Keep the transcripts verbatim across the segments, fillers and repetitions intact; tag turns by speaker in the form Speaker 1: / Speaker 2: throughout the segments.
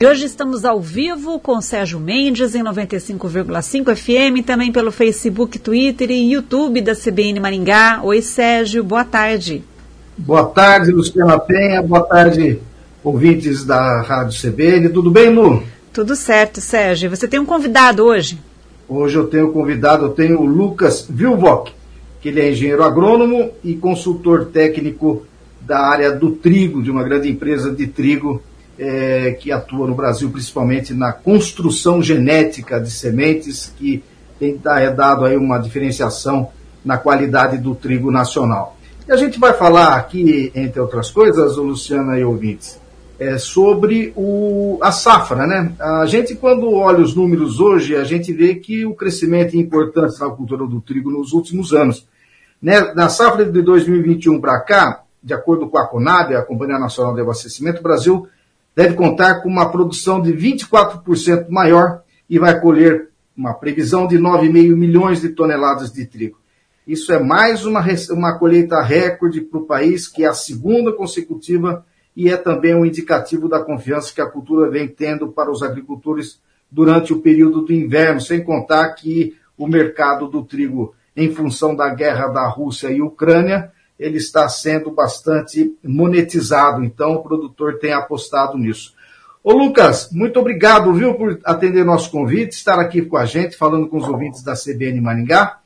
Speaker 1: E hoje estamos ao vivo com Sérgio Mendes em noventa e cinco vírgula cinco F M, também pelo Facebook, Twitter e YouTube da C B N Maringá. Oi, Sérgio, boa tarde.
Speaker 2: Boa tarde, Luciana Penha, boa tarde, ouvintes da Rádio C B N. Tudo bem, Lu?
Speaker 1: Tudo certo, Sérgio. Você tem um convidado hoje?
Speaker 2: Hoje eu tenho um convidado, eu tenho o Lucas Vilvoc, que ele é engenheiro agrônomo e consultor técnico da área do trigo, de uma grande empresa de trigo é, que atua no Brasil, principalmente na construção genética de sementes, que tem dado aí uma diferenciação na qualidade do trigo nacional. E a gente vai falar aqui, entre outras coisas, Luciana e ouvintes, é, sobre o, a safra, né? A gente, quando olha os números hoje, a gente vê que o crescimento e importância da cultura do trigo nos últimos anos. Né? Na safra de dois mil e vinte e um para cá, de acordo com a Conab, a Companhia Nacional de Abastecimento, o Brasil deve contar com uma produção de vinte e quatro por cento maior e vai colher uma previsão de nove vírgula cinco milhões de toneladas de trigo. Isso é mais uma, uma colheita recorde para o país, que é a segunda consecutiva e é também um indicativo da confiança que a cultura vem tendo para os agricultores durante o período do inverno, sem contar que o mercado do trigo, em função da guerra da Rússia e Ucrânia, ele está sendo bastante monetizado, então o produtor tem apostado nisso. Ô Lucas, muito obrigado, viu, por atender nosso convite, estar aqui com a gente, falando com os ouvintes da C B N Maringá,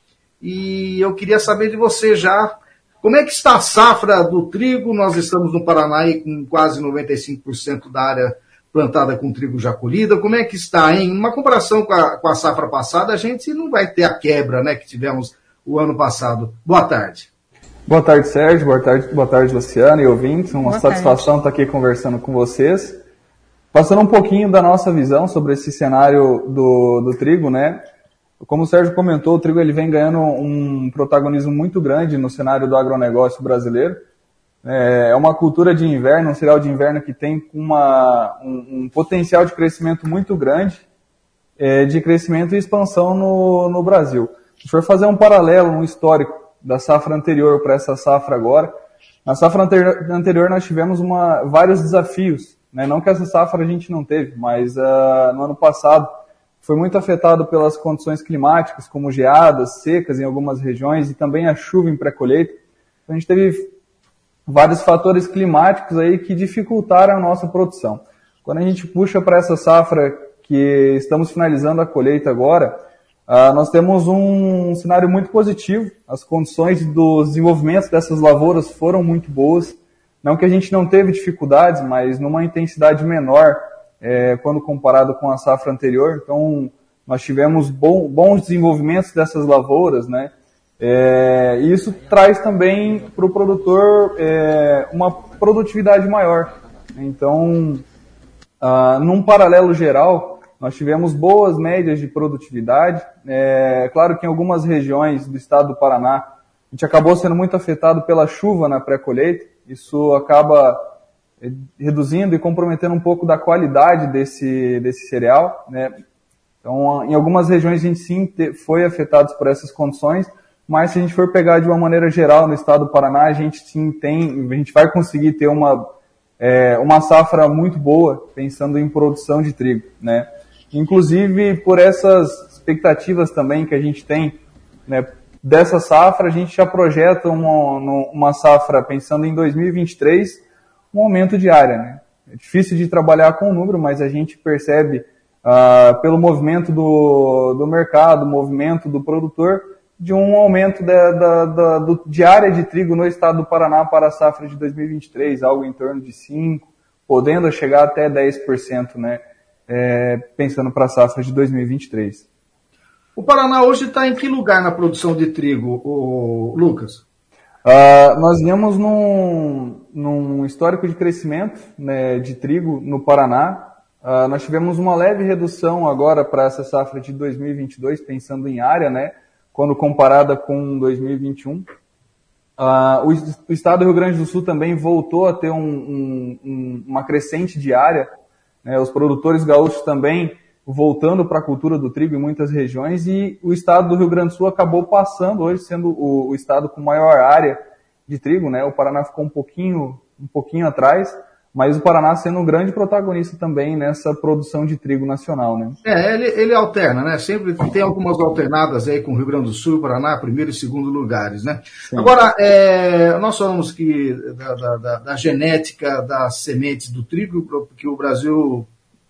Speaker 2: e eu queria saber de você já, como é que está a safra do trigo? Nós estamos no Paraná aí com quase noventa e cinco por cento da área plantada com trigo já colhida, como é que está, hein? Uma comparação com a, com a safra passada, a gente não vai ter a quebra, né, que tivemos o ano passado. Boa tarde.
Speaker 3: Boa tarde, Sérgio. Boa tarde, boa tarde, Luciana e ouvintes. Uma
Speaker 1: boa
Speaker 3: satisfação
Speaker 1: tarde.
Speaker 3: estar aqui conversando com vocês. Passando um pouquinho da nossa visão sobre esse cenário do, do trigo, né? Como o Sérgio comentou, o trigo ele vem ganhando um protagonismo muito grande no cenário do agronegócio brasileiro. É uma cultura de inverno, um cereal de inverno que tem uma, um, um potencial de crescimento muito grande, é, de crescimento e expansão no, no Brasil. Se for fazer um paralelo, um histórico da safra anterior para essa safra agora, na safra anterior, anterior nós tivemos uma, vários desafios, né? Não que essa safra a gente não teve, mas uh, no ano passado foi muito afetado pelas condições climáticas, como geadas, secas em algumas regiões e também a chuva em pré-colheita. Então a gente teve vários fatores climáticos aí que dificultaram a nossa produção. Quando a gente puxa para essa safra que estamos finalizando a colheita agora, Uh, nós temos um, um cenário muito positivo, as condições do desenvolvimento dessas lavouras foram muito boas, não que a gente não teve dificuldades, mas numa intensidade menor é, quando comparado com a safra anterior. Então nós tivemos bom, bons desenvolvimentos dessas lavouras, né? É, e isso traz também para o produtor é, uma produtividade maior. Então, uh, num paralelo geral, nós tivemos boas médias de produtividade. É claro que em algumas regiões do estado do Paraná, a gente acabou sendo muito afetado pela chuva na pré-colheita. Isso acaba reduzindo e comprometendo um pouco da qualidade desse, desse cereal, né? Então, em algumas regiões a gente sim foi afetado por essas condições, mas se a gente for pegar de uma maneira geral no estado do Paraná, a gente sim tem, a gente vai conseguir ter uma, é, uma safra muito boa, pensando em produção de trigo, né? Inclusive, por essas expectativas também que a gente tem, né, dessa safra, a gente já projeta uma, uma safra, pensando em dois mil e vinte e três, um aumento de área, né? É difícil de trabalhar com o número, mas a gente percebe, uh, pelo movimento do, do mercado, movimento do produtor, de um aumento da, da, da, do, de área de trigo no estado do Paraná para a safra de dois mil e vinte e três, algo em torno de cinco por cento, podendo chegar até dez por cento, né? É, pensando para a safra de dois mil e vinte e três.
Speaker 2: O Paraná hoje está em que lugar na produção de trigo, o Lucas?
Speaker 3: Uh, nós viemos num, num histórico de crescimento, né, de trigo no Paraná. Uh, nós tivemos uma leve redução agora para essa safra de dois mil e vinte e dois, pensando em área, né, quando comparada com dois mil e vinte e um. Uh, o, o estado do Rio Grande do Sul também voltou a ter um, um, um, uma crescente de área. É, os produtores gaúchos também voltando para a cultura do trigo em muitas regiões, e o estado do Rio Grande do Sul acabou passando hoje, sendo o, o estado com maior área de trigo, né? O Paraná ficou um pouquinho, um pouquinho atrás, mas o Paraná sendo um grande protagonista também nessa produção de trigo nacional, né?
Speaker 2: É, ele, ele alterna, né? Sempre tem algumas alternadas aí com o Rio Grande do Sul e Paraná, primeiro e segundo lugares, né? Sim. Agora, é, nós falamos que da, da, da, da genética das sementes do trigo, que o Brasil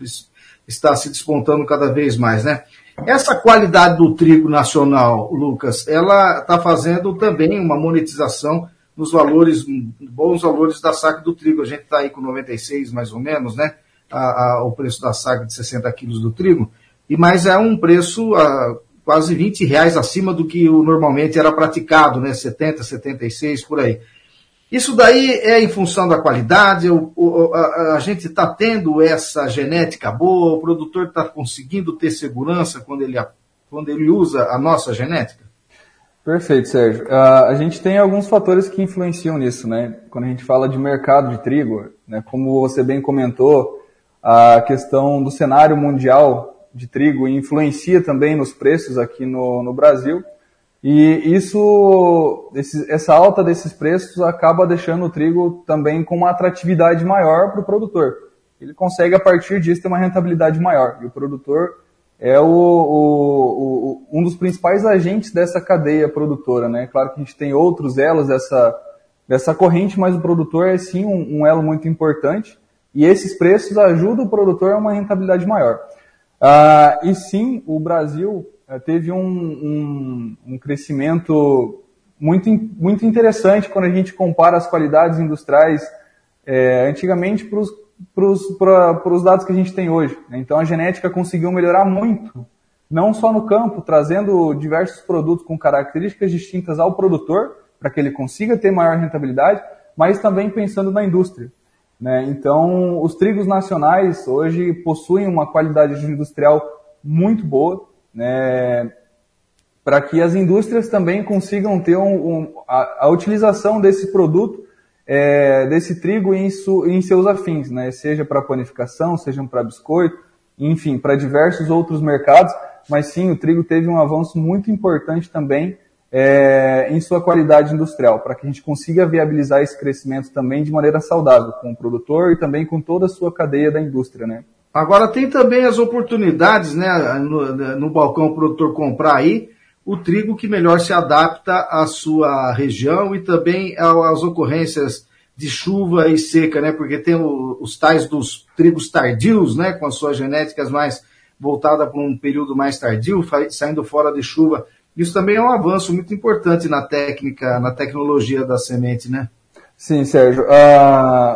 Speaker 2: está se despontando cada vez mais, né? Essa qualidade do trigo nacional, Lucas, ela está fazendo também uma monetização nos valores, bons valores da saca do trigo. A gente está aí com noventa e seis mais ou menos, né? A, a, o preço da saca de sessenta quilos do trigo, e mas é um preço a, quase vinte reais acima do que o, normalmente era praticado, né? setenta, setenta e seis, por aí. Isso daí é em função da qualidade, o, o, a, a gente está tendo essa genética boa, o produtor está conseguindo ter segurança quando ele, quando ele usa a nossa genética?
Speaker 3: Perfeito, Sérgio. Uh, a gente tem alguns fatores que influenciam nisso, né? Quando a gente fala de mercado de trigo, né? Como você bem comentou, a questão do cenário mundial de trigo influencia também nos preços aqui no, no Brasil. E isso, esse, essa alta desses preços acaba deixando o trigo também com uma atratividade maior para o produtor. Ele consegue, a partir disso, ter uma rentabilidade maior. E o produtor é o, o, o, um dos principais agentes dessa cadeia produtora, né? Claro que a gente tem outros elos dessa, dessa corrente, mas o produtor é sim um, um elo muito importante, e esses preços ajudam o produtor a uma rentabilidade maior. Ah, e sim, o Brasil teve um, um, um crescimento muito, muito interessante quando a gente compara as qualidades industriais é, antigamente para os para os dados que a gente tem hoje. Então a genética conseguiu melhorar muito, não só no campo, trazendo diversos produtos com características distintas ao produtor, para que ele consiga ter maior rentabilidade, mas também pensando na indústria, né? Então os trigos nacionais hoje possuem uma qualidade industrial muito boa, né? Para que as indústrias também consigam ter um, um, a, a utilização desse produto, É, desse trigo em, su, em seus afins, né? Seja para panificação, seja para biscoito, enfim, para diversos outros mercados, mas sim, o trigo teve um avanço muito importante também é, em sua qualidade industrial, para que a gente consiga viabilizar esse crescimento também de maneira saudável, com o produtor e também com toda a sua cadeia da indústria, né?
Speaker 2: Agora tem também as oportunidades, né, no, no balcão o produtor comprar aí o trigo que melhor se adapta à sua região e também às ocorrências de chuva e seca, né? Porque tem o, os tais dos trigos tardios, né? Com as suas genéticas mais voltadas para um período mais tardio, saindo fora de chuva. Isso também é um avanço muito importante na técnica, na tecnologia da semente, né?
Speaker 3: Sim, Sérgio. Uh,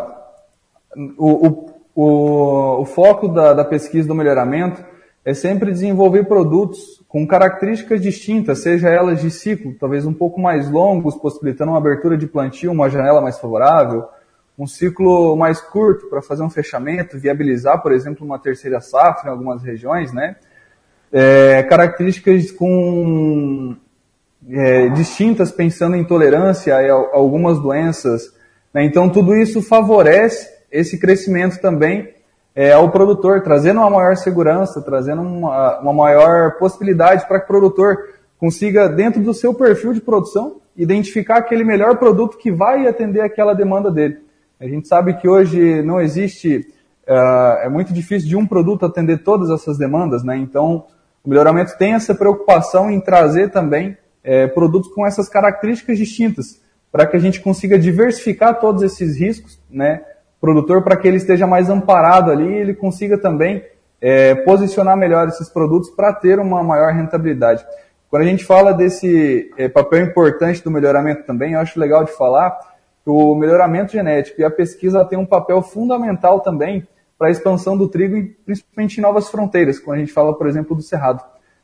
Speaker 3: o, o, o, o foco da, da pesquisa do melhoramento é sempre desenvolver produtos com características distintas, seja elas de ciclo, talvez um pouco mais longos, possibilitando uma abertura de plantio, uma janela mais favorável, um ciclo mais curto para fazer um fechamento, viabilizar, por exemplo, uma terceira safra em algumas regiões, né? É, características com, é, distintas, pensando em tolerância a algumas doenças, né? Então, tudo isso favorece esse crescimento também É, ao produtor, trazendo uma maior segurança, trazendo uma, uma maior possibilidade para que o produtor consiga, dentro do seu perfil de produção, identificar aquele melhor produto que vai atender aquela demanda dele. A gente sabe que hoje não existe, uh, é muito difícil de um produto atender todas essas demandas, né? Então, o melhoramento tem essa preocupação em trazer também é, produtos com essas características distintas, para que a gente consiga diversificar todos esses riscos, né? Produtor, para que ele esteja mais amparado ali e ele consiga também é, posicionar melhor esses produtos para ter uma maior rentabilidade. Quando a gente fala desse é, papel importante do melhoramento também, eu acho legal de falar que o melhoramento genético e a pesquisa tem um papel fundamental também para a expansão do trigo, e principalmente em novas fronteiras, quando a gente fala, por exemplo, do cerrado.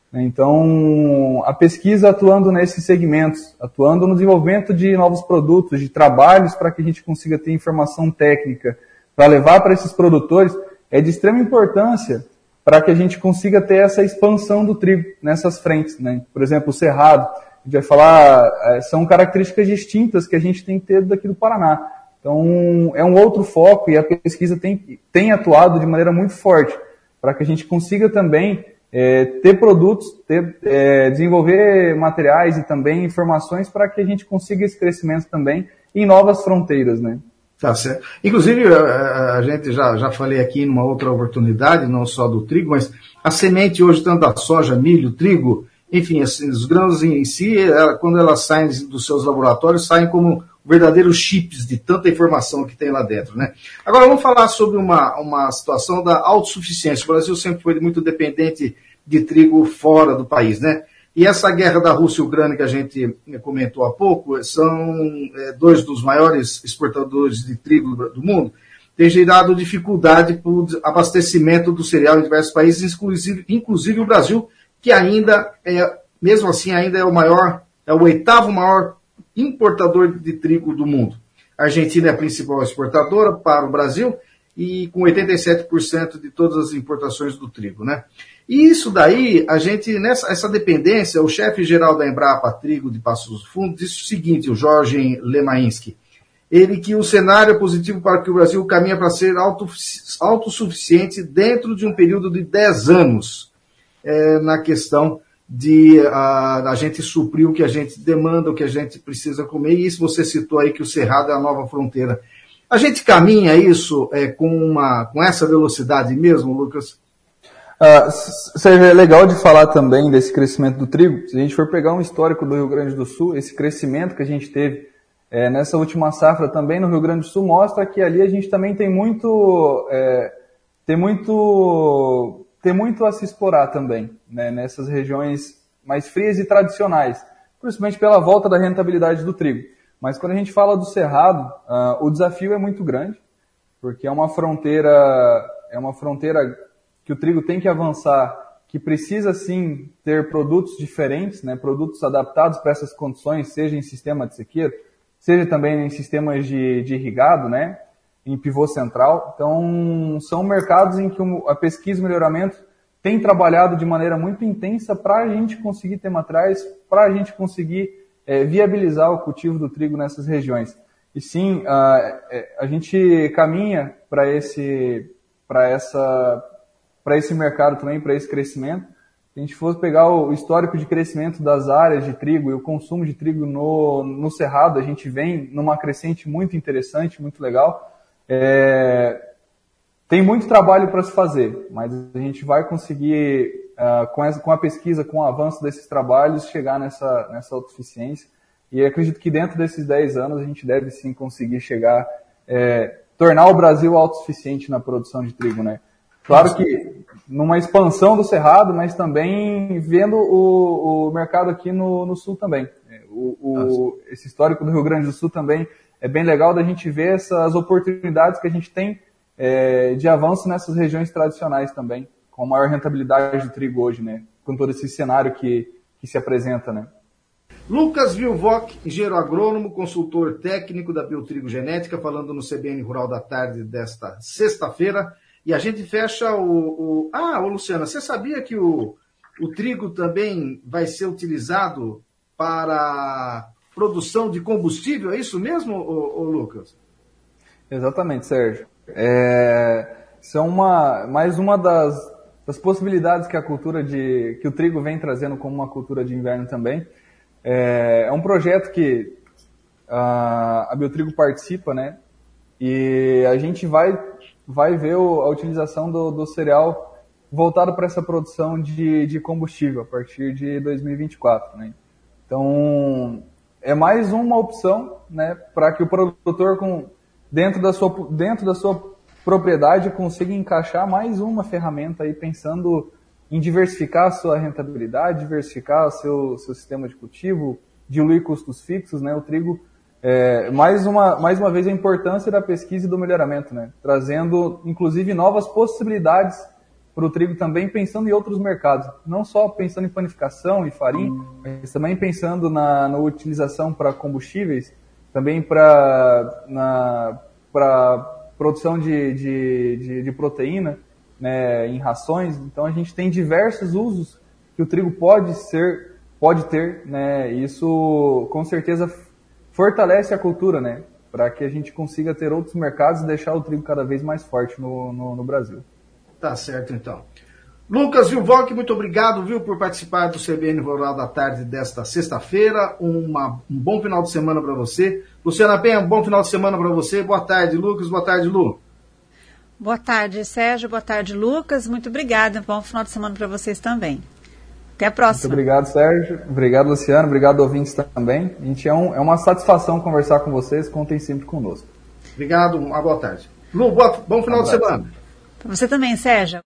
Speaker 3: Então, a pesquisa atuando nesses segmentos, atuando no desenvolvimento de novos produtos, de trabalhos para que a gente consiga ter informação técnica para levar para esses produtores, é de extrema importância para que a gente consiga ter essa expansão do trigo nessas frentes, né? Por exemplo, o cerrado, a gente vai falar, são características distintas que a gente tem que ter daqui do Paraná. Então, é um outro foco, e a pesquisa tem, tem atuado de maneira muito forte para que a gente consiga também É, ter produtos, ter, é, desenvolver materiais e também informações para que a gente consiga esse crescimento também em novas fronteiras, né?
Speaker 2: Tá certo. Inclusive, a, a gente já, já falei aqui numa outra oportunidade, não só do trigo, mas a semente hoje, tanto da soja, milho, trigo, enfim, assim, os grãos em si, ela, quando elas saem dos seus laboratórios, saem como verdadeiros chips de tanta informação que tem lá dentro, né? Agora vamos falar sobre uma, uma situação da autossuficiência. O Brasil sempre foi muito dependente de trigo fora do país, né? E essa guerra da Rússia e Ucrânia que a gente comentou há pouco, são é, dois dos maiores exportadores de trigo do mundo, tem gerado dificuldade para o abastecimento do cereal em diversos países, inclusive, inclusive o Brasil, que ainda é, mesmo assim, ainda é o maior, é o oitavo maior importador de trigo do mundo. A Argentina é a principal exportadora para o Brasil e com oitenta e sete por cento de todas as importações do trigo, né? E isso daí, a gente, nessa essa dependência, o chefe-geral da Embrapa Trigo de Passos Fundos disse o seguinte, o Jorge Lemainski, ele que o cenário é positivo para que o Brasil caminhe para ser autossuficiente dentro de um período de dez anos, é, na questão de a, a gente suprir o que a gente demanda, o que a gente precisa comer, e isso você citou aí que o Cerrado é a nova fronteira. A gente caminha isso é, com, uma, com essa velocidade mesmo, Lucas?
Speaker 3: Uh, seja, é legal de falar também desse crescimento do trigo. Se a gente for pegar um histórico do Rio Grande do Sul, esse crescimento que a gente teve é, nessa última safra também no Rio Grande do Sul mostra que ali a gente também tem muito, é, tem muito, tem muito a se explorar também, né, nessas regiões mais frias e tradicionais, principalmente pela volta da rentabilidade do trigo. Mas quando a gente fala do Cerrado, uh, o desafio é muito grande, porque é uma fronteira, é uma fronteira que o trigo tem que avançar, que precisa sim ter produtos diferentes, né, produtos adaptados para essas condições, seja em sistema de sequeiro, seja também em sistemas de, de irrigado, né, em pivô central. Então, são mercados em que a pesquisa e melhoramento tem trabalhado de maneira muito intensa para a gente conseguir ter materiais, para a gente conseguir é, viabilizar o cultivo do trigo nessas regiões. E sim, a, a gente caminha para esse, para essa... para esse mercado também, para esse crescimento. Se a gente fosse pegar o histórico de crescimento das áreas de trigo e o consumo de trigo no, no Cerrado, a gente vem numa crescente muito interessante, muito legal. É, tem muito trabalho para se fazer, mas a gente vai conseguir, uh, com, essa, com a pesquisa, com o avanço desses trabalhos, chegar nessa, nessa autossuficiência. E acredito que dentro desses dez anos a gente deve sim conseguir chegar, é, tornar o Brasil autossuficiente na produção de trigo, né? Claro que numa expansão do Cerrado, mas também vendo o, o mercado aqui no, no Sul também. O, o, esse histórico do Rio Grande do Sul também é bem legal da gente ver essas oportunidades que a gente tem é, de avanço nessas regiões tradicionais também, com maior rentabilidade do trigo hoje, né? Com todo esse cenário que, que se apresenta, né?
Speaker 2: Lucas Vilvoc, engenheiro agrônomo, consultor técnico da Biotrigo Genética, falando no C B N Rural da Tarde desta sexta-feira. E a gente fecha o... o... Ah, ô Luciana, você sabia que o, o trigo também vai ser utilizado para produção de combustível? É isso mesmo, ô, ô Lucas?
Speaker 3: Exatamente, Sérgio. É, isso é uma, mais uma das, das possibilidades que a cultura de... que o trigo vem trazendo como uma cultura de inverno também. É, é um projeto que a, a Biotrigo participa, né? E a gente vai... vai ver a utilização do, do cereal voltado para essa produção de, de combustível a partir de dois mil e vinte e quatro. Né? Então, é mais uma opção, né, para que o produtor, com, dentro, da sua, dentro da sua propriedade, consiga encaixar mais uma ferramenta aí, pensando em diversificar a sua rentabilidade, diversificar o seu, seu sistema de cultivo, diluir custos fixos, né? O trigo... É, mais, uma, mais uma vez a importância da pesquisa e do melhoramento, né? Trazendo inclusive novas possibilidades para o trigo também, pensando em outros mercados, não só pensando em panificação e farinha, mas também pensando na, na utilização para combustíveis, também para produção de, de, de, de proteína, né, em rações. Então a gente tem diversos usos que o trigo pode ser, pode ter, né? Isso com certeza fortalece a cultura, né? Para que a gente consiga ter outros mercados e deixar o trigo cada vez mais forte no, no, no Brasil.
Speaker 2: Tá certo, então. Lucas Vilvoc, muito obrigado, viu, por participar do C B N Rural da Tarde desta sexta-feira. Uma, um bom final de semana para você. Luciana Penha, um bom final de semana para você. Boa tarde, Lucas. Boa tarde, Lu.
Speaker 1: Boa tarde, Sérgio. Boa tarde, Lucas. Muito obrigada. Um bom final de semana para vocês também. Até a próxima.
Speaker 3: Muito obrigado, Sérgio. Obrigado, Luciano. Obrigado, ouvintes também. A gente é, um, é uma satisfação conversar com vocês. Contem sempre conosco.
Speaker 2: Obrigado. Uma boa tarde. Lu, boa, bom final um de semana.
Speaker 1: Para você também, Sérgio.